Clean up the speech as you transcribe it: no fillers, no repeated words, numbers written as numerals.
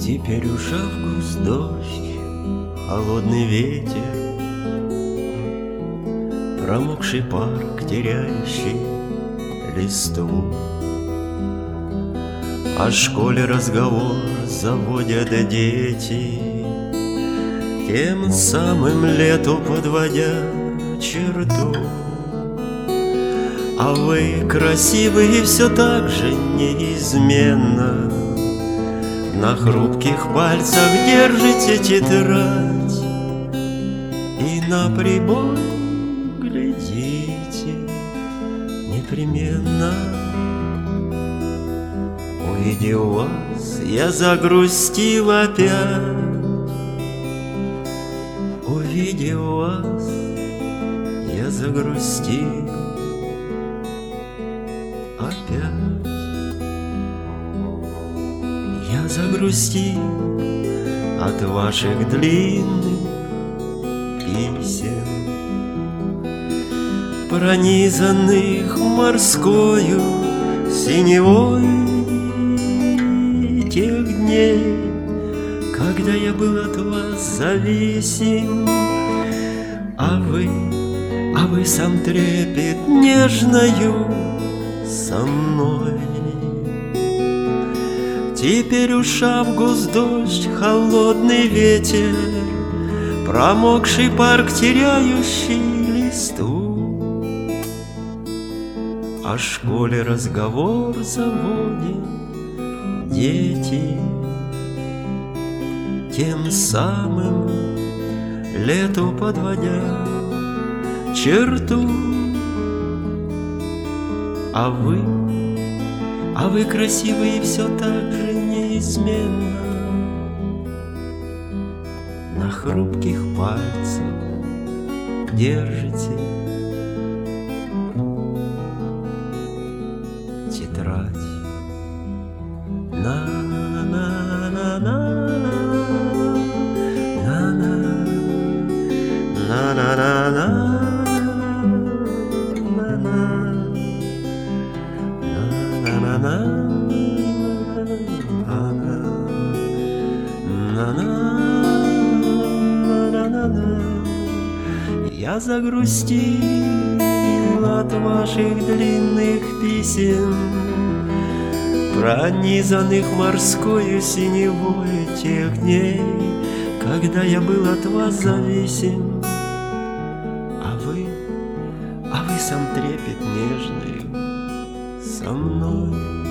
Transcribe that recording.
Теперь уж август, дождь, холодный ветер, промокший парк, теряющий листву. О школе разговор заводят дети, тем самым лету подводя черту. А вы красивые все так же неизменно, на хрупких пальцах держите тетрадь и на прибой глядите непременно. Увидев вас, я загрустил опять. Увидев вас, я загрустил опять. Я загрустил от ваших длинных писем, пронизанных морскою синевой тех дней, когда я был от вас зависим. А вы сам трепет нежною со мной. Теперь уж август, дождь, холодный ветер, промокший парк, теряющий листву. О школе разговор заводят дети, тем самым лету подводя черту. А вы красивые все так же неизменно, на хрупких пальцах держите тетрадь. Я загрустил от ваших длинных писем, пронизанных морскою синевой тех дней, когда я был от вас зависим. А вы сам трепет нежный со мной.